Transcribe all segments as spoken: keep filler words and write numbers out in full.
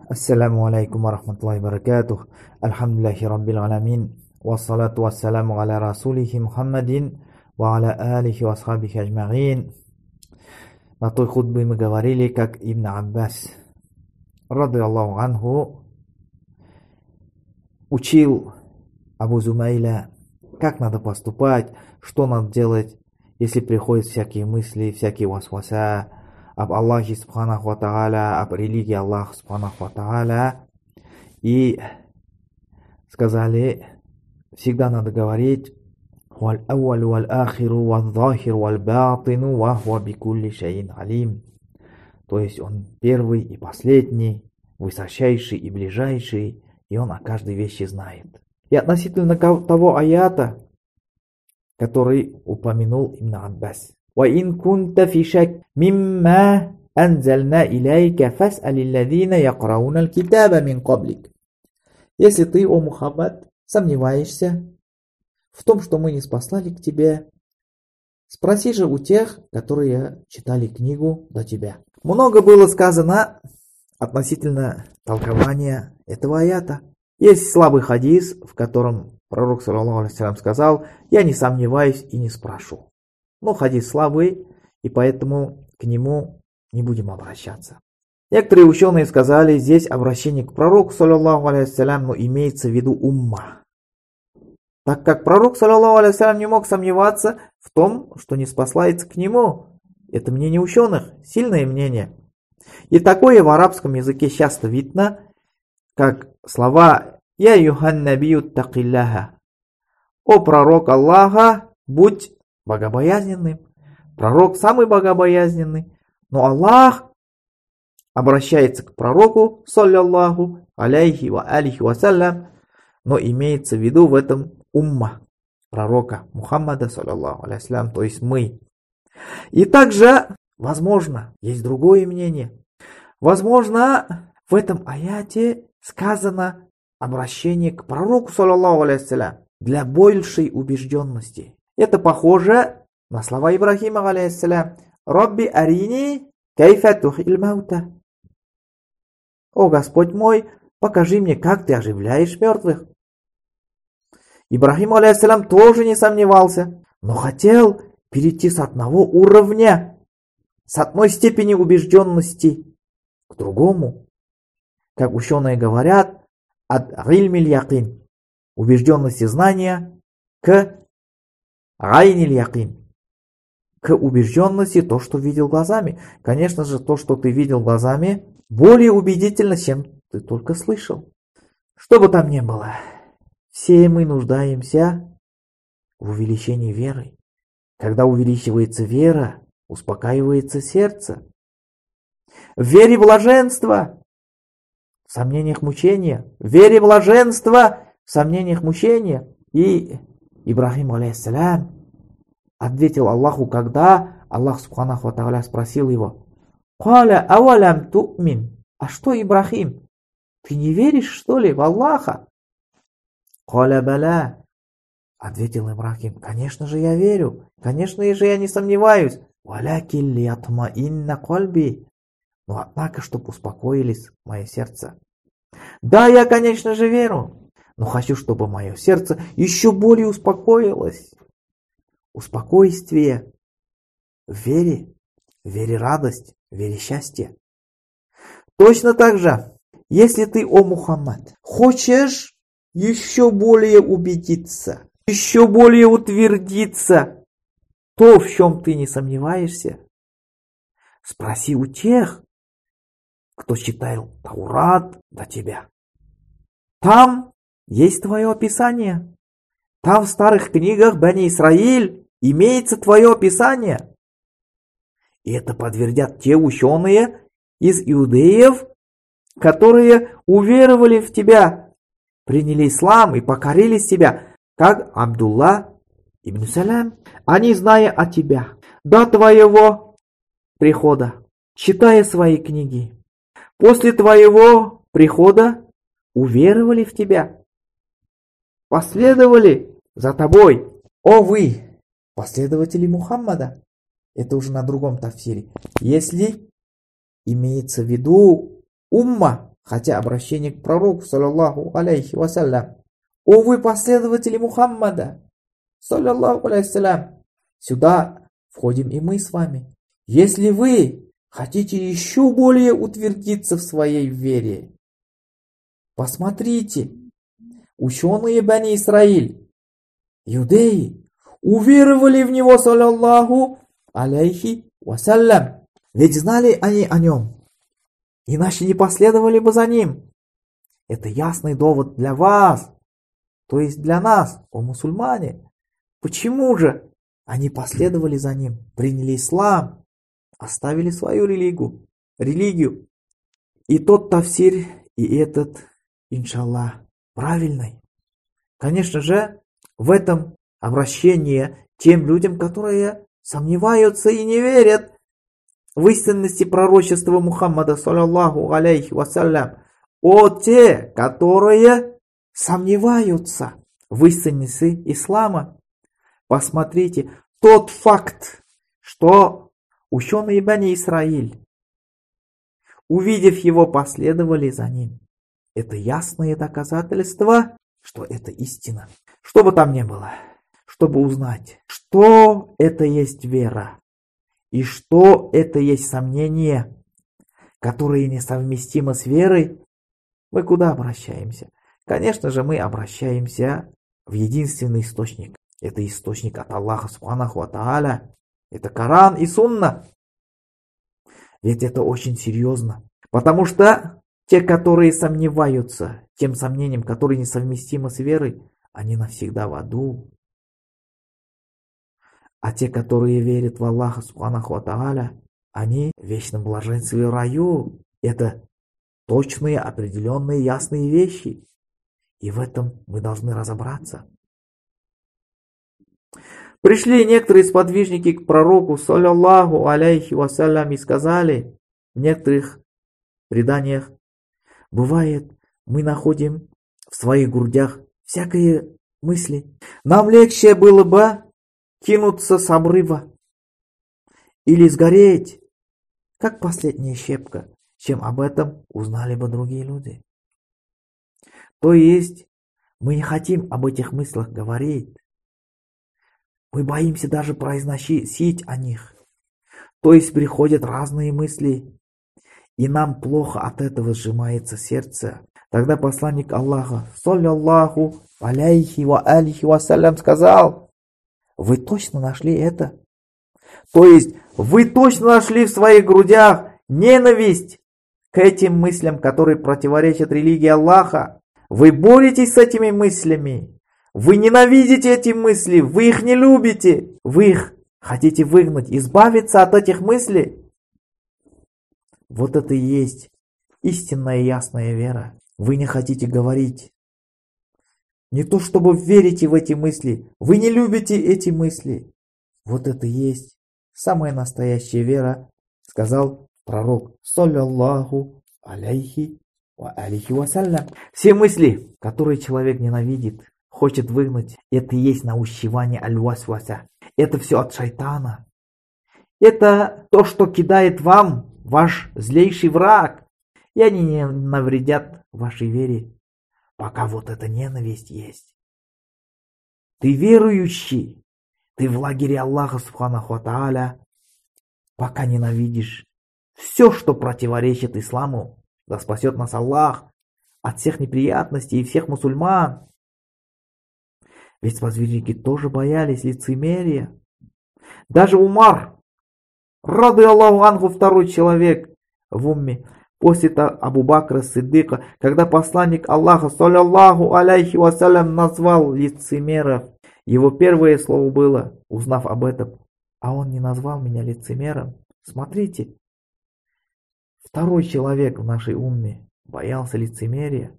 Ассаламу алейкум ва рахматуллахи ва баракатух. Альхамдулиллахи раббил аламин. Вассалату вассаламу аля расулихи Мухаммадин ва аля алихи ва асхабихи аджмаин. На той хутбе мы говорили, как Ибн Аббас, ради Аллаху анху, учил Абу Зумайля, как надо поступать, что надо делать, если приходят всякие мысли, всякие васваса об Аллахе Субханаху ва Тааля, об религии Аллаха Субханаху ва Тааля. И сказали, всегда надо говорить «Валь ауалу валь ахиру валь захиру валь батину ва хуа бикулли шайин алим». То есть он первый и последний, высочайший и ближайший, и он о каждой вещи знает. И относительно того аята, который упомянул Ибн Аббас. وَإِن كُنْتَ فِي شَكٍّ مِمَّا أَنزَلْنَا إِلَيْكَ فَاسْأَلِ الَّذِينَ يَقْرَؤُونَ الْكِتَابَ مِنْ قَبْلِكَ. Если ты, о Мухаммад, сомневаешься в том, что мы не спаслали к тебе, спроси же у тех, которые читали книгу до тебя. Много было сказано относительно толкования этого аята. Есть слабый хадис, в котором пророк саллаллаху алейхи ва саллям сказал: «Я не сомневаюсь и не спрошу». Но хадис слабый, и поэтому к нему не будем обращаться. Некоторые ученые сказали, здесь обращение к пророку саллаллаху алейхи ва саллям, но имеется в виду умма. Так как пророк саллаллаху алейхи ва саллям не мог сомневаться в том, что не спаслается к нему. Это мнение ученых, сильное мнение. И такое в арабском языке часто видно, как слова «Я юхан набию такилляха». «О пророк Аллаха, будь богобоязненным». Пророк самый богобоязненный. Но Аллах обращается к пророку, саллаллаху алейхи ва алихи вассалям, но имеется в виду в этом умма пророка Мухаммада, саллаллаху алейхи вассалям, то есть мы. И также, возможно, есть другое мнение. Возможно, в этом аяте сказано обращение к пророку, саллаллаху алейхи вассалям, для большей убежденности. Это похоже на слова Ибрахима, алейхиссалям: «Рабби арини кайфа тухил маута». «О Господь мой, покажи мне, как ты оживляешь мертвых». Ибрахим, алейхиссалям, тоже не сомневался, но хотел перейти с одного уровня, с одной степени убежденности к другому. Как ученые говорят, от гильмиль якин, убежденности знания, к гайниль якин, к убежденности то, что видел глазами. Конечно же, то, что ты видел глазами, более убедительно, чем ты только слышал. Что бы там ни было, все мы нуждаемся в увеличении веры. Когда увеличивается вера, успокаивается сердце. В вере блаженства, в сомнениях мучения. В вере блаженства, в сомнениях мучения. И Ибрахим, алейхиссалям, ответил Аллаху, когда Аллах субханаху ва тааля спросил его: «Каля авалям ту'мин». А что, Ибрахим, ты не веришь, что ли, в Аллаха? «Каля баля». Ответил Ибрахим: конечно же я верю, конечно же я не сомневаюсь. «Валякин лиятмаинна кальби». Но однако, чтобы успокоились мое сердце. Да, я, конечно же, верю, но хочу, чтобы мое сердце еще более успокоилось. Успокойствие в вере, в вере радость, в вере счастье. Точно так же, если ты, о Мухаммад, хочешь еще более убедиться, еще более утвердиться, то, в чем ты не сомневаешься, спроси у тех, кто читал Таурат до тебя. Там есть твое описание. Там в старых книгах Бани Исраиль имеется твое описание. И это подтвердят те ученые из иудеев, которые уверовали в тебя, приняли ислам и покорились тебя, как Абдулла ибн Салям. Они, зная о тебя до твоего прихода, читая свои книги, после твоего прихода уверовали в тебя, последовали за тобой. О вы, последователи Мухаммада. Это уже на другом тафсире. Если имеется в виду умма, хотя обращение к пророку, саллаллаху алейхи вассалям: «О вы последователи Мухаммада, саллаллаху алейхи вассалям, сюда входим и мы с вами. Если вы хотите еще более утвердиться в своей вере, посмотрите, ученые Бани Исраиль, иудеи, уверовали в него, саллаллаху алейхи вассалям, ведь знали они о нем, иначе не последовали бы за ним. Это ясный довод для вас, то есть для нас, о мусульмане. Почему же они последовали за ним, приняли ислам, оставили свою религию, религию? И тот тафсир, и этот, иншаллах, правильный. Конечно же, в этом обращении тем людям, которые сомневаются и не верят в истинности пророчества Мухаммада, саллаллаху алейхи вассалям, о те, которые сомневаются в истинности ислама. Посмотрите, тот факт, что ученые Бани Исраиль, увидев его, последовали за ним, это ясное доказательство, что это истина. Что бы там ни было, чтобы узнать, что это есть вера и что это есть сомнения, которые несовместимы с верой, мы куда обращаемся? Конечно же, мы обращаемся в единственный источник. Это источник от Аллаха субханаху ва тааля. Это Коран и Сунна. Ведь это очень серьезно. Потому что те, которые сомневаются тем сомнением, которые несовместимы с верой, они навсегда в аду. А те, которые верят в Аллаха субханаху ва тааля, они в вечном блаженстве в раю. Это точные, определенные, ясные вещи. И в этом мы должны разобраться. Пришли некоторые сподвижники к пророку, саллаллаху алейхи вассалям, и сказали, в некоторых преданиях, бывает, мы находим в своих грудях всякие мысли. Нам легче было бы кинуться с обрыва или сгореть, как последняя щепка, чем об этом узнали бы другие люди. То есть, мы не хотим об этих мыслях говорить. Мы боимся даже произносить о них. То есть, приходят разные мысли, и нам плохо от этого сжимается сердце. Тогда посланник Аллаха, саллаллаху алейхи ва алихи вассалям, сказал, вы точно нашли это? То есть, вы точно нашли в своих грудях ненависть к этим мыслям, которые противоречат религии Аллаха. Вы боретесь с этими мыслями. Вы ненавидите эти мысли. Вы их не любите. Вы их хотите выгнать, избавиться от этих мыслей. Вот это и есть истинная ясная вера. Вы не хотите говорить. Не то чтобы верите в эти мысли. Вы не любите эти мысли. Вот это и есть самая настоящая вера, сказал пророк, саллаллаху алейхи ва алихи вассалям. Все мысли, которые человек ненавидит, хочет выгнать, это и есть наущевание аль-васваса. Это все от шайтана. Это то, что кидает вам ваш злейший враг. И они не навредят вашей вере, пока вот эта ненависть есть. Ты верующий, ты в лагере Аллаха субханаху ва тааля, пока ненавидишь все, что противоречит исламу. Да спасет нас Аллах от всех неприятностей и всех мусульман. Ведь сподвижники тоже боялись лицемерия. Даже Умар, рады Аллаху анху, второй человек в умме, после Абу Бакра Сиддика, когда посланник Аллаха, саллаллаху алейхи вассалям, назвал лицемеров, его первое слово было, узнав об этом, а он не назвал меня лицемером. Смотрите, второй человек в нашей умме боялся лицемерия.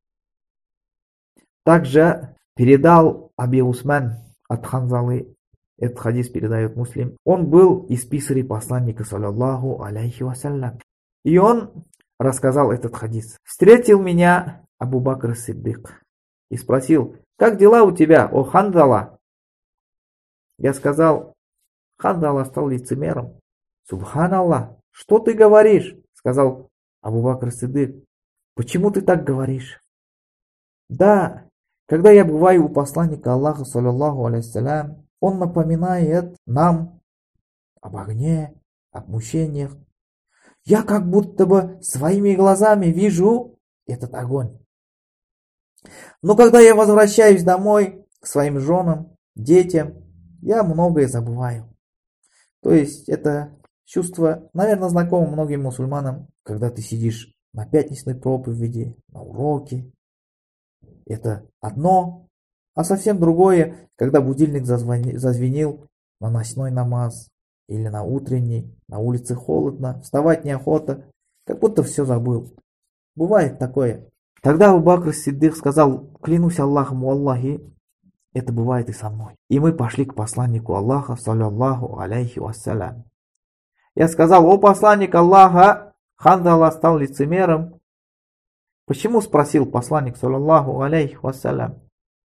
Также передал Аби Усман от Ханзалы, этот хадис передает Муслим, он был из писарей посланника, саллаллаху алейхи вассалям. И он рассказал этот хадис. Встретил меня Абу Бакр Сиддик и спросил, как дела у тебя, о Ханзала? Я сказал, Ханзала стал лицемером. Субханаллах, что ты говоришь? Сказал Абу Бакр Сиддик. почему ты так говоришь? Да, когда я бываю у посланника Аллаха, саллаллаху алейхиссалям, он напоминает нам об огне, об мучениях. Я как будто бы своими глазами вижу этот огонь. Но когда я возвращаюсь домой к своим женам, детям, я многое забываю. То есть это чувство, наверное, знакомо многим мусульманам, когда ты сидишь на пятничной проповеди, на уроке. Это одно, а совсем другое, когда будильник зазвони, зазвенел на ночной намаз или на утренний, на улице холодно, вставать неохота, как будто все забыл. Бывает такое. Тогда Абу Бакр Сиддик сказал: клянусь Аллахом, Аллахи, это бывает и со мной. И мы пошли к посланнику Аллаха, саллаллаху алейхи вассалям. Я сказал: о посланник Аллаха, Хандала стал лицемером. Почему? Спросил посланник, саллаллаху алейхи вассалям.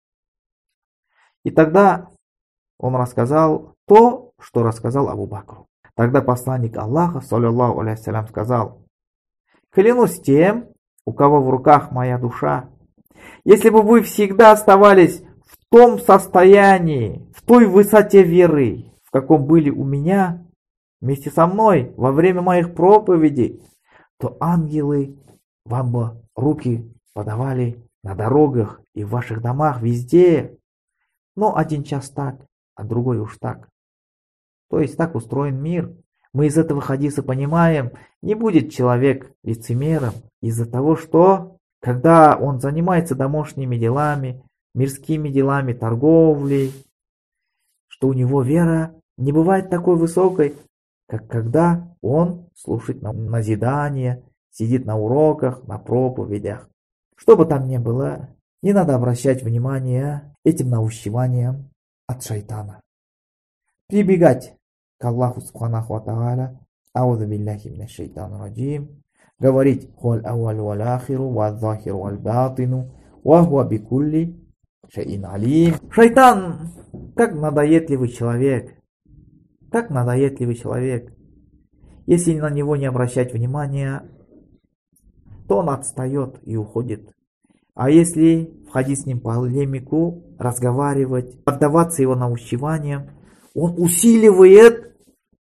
И тогда он рассказал то, что рассказал Абу Бакру. Тогда посланник Аллаха, саллаллаху алейхи вассалям, сказал: клянусь тем, у кого в руках моя душа, если бы вы всегда оставались в том состоянии, в той высоте веры, в каком были у меня, вместе со мной, во время моих проповедей, то ангелы вам бы руки подавали на дорогах и в ваших домах, везде. Но один час так, а другой уж так. То есть так устроен мир. Мы из этого хадиса понимаем, не будет человек лицемером из-за того, что когда он занимается домашними делами, мирскими делами, торговлей, что у него вера не бывает такой высокой, как когда он слушает назидание, сидит на уроках, на проповедях. Что бы там ни было, не надо обращать внимание этим наущеваниям от шайтана. Прибегать к Аллаху субханаху ва тааля, аузу биллахи минаш шайтанир раджим, говорить хуаль ауалу валь ахиру валь захиру валь батину ва хуа бикулли шайин алим. Шайтан, как надоедливый человек, как надоедливый человек. Если на него не обращать внимания, то он отстает и уходит. А если входить с ним в полемику, разговаривать, поддаваться его наущеваниям, он усиливает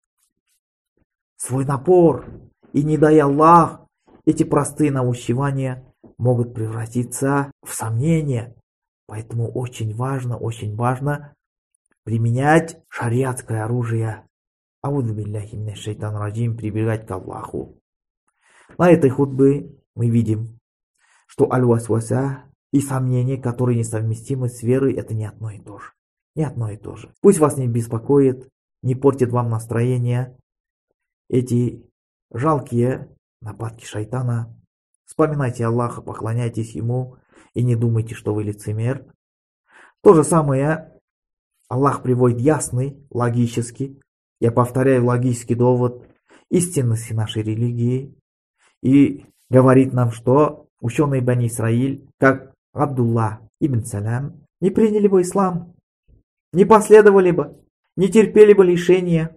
свой напор. И не дай Аллах, эти простые наущевания могут превратиться в сомнения. Поэтому очень важно, очень важно применять шариатское оружие. Аузу билляхи минаш шайтанир раджим, прибегать к Аллаху. На этой хутбе мы видим, что аль-васваса и сомнения, которые несовместимы с верой, это не одно и то же. Не одно и то же. Пусть вас не беспокоит, не портит вам настроение эти жалкие нападки шайтана. Вспоминайте Аллаха, поклоняйтесь Ему и не думайте, что вы лицемер. То же самое Аллах приводит ясный, логический, я повторяю, логический довод истинности нашей религии и говорит нам, что ученые Бани Исраиль, как Абдулла ибн Салям, не приняли бы ислам, не последовали бы, не терпели бы лишения,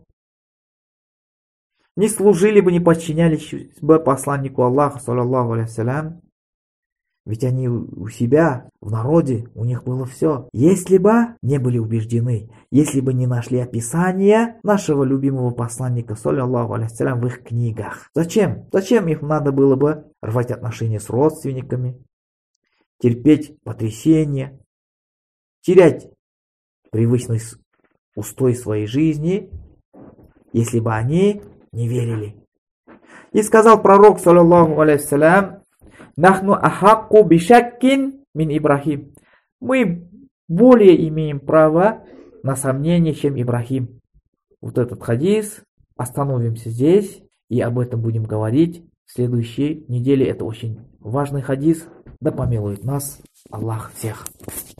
не служили бы, не подчинялись бы посланнику Аллаха, саллаллаху алейхи вассалям. Ведь они у себя, в народе, у них было все. Если бы не были убеждены, если бы не нашли описание нашего любимого посланника, саллаллаху алейхи вассалям, в их книгах. Зачем? Зачем им надо было бы рвать отношения с родственниками, терпеть потрясения, терять привычный устой своей жизни, если бы они не верили? И сказал пророк, саллаллаху алейхи вассалям: «Нахну ахакку бишаккин мин Ибрахим». Мы более имеем право на сомнение, чем Ибрахим. Вот этот хадис. Остановимся здесь и об этом будем говорить в следующей неделе. Это очень важный хадис. Да помилует нас Аллах всех.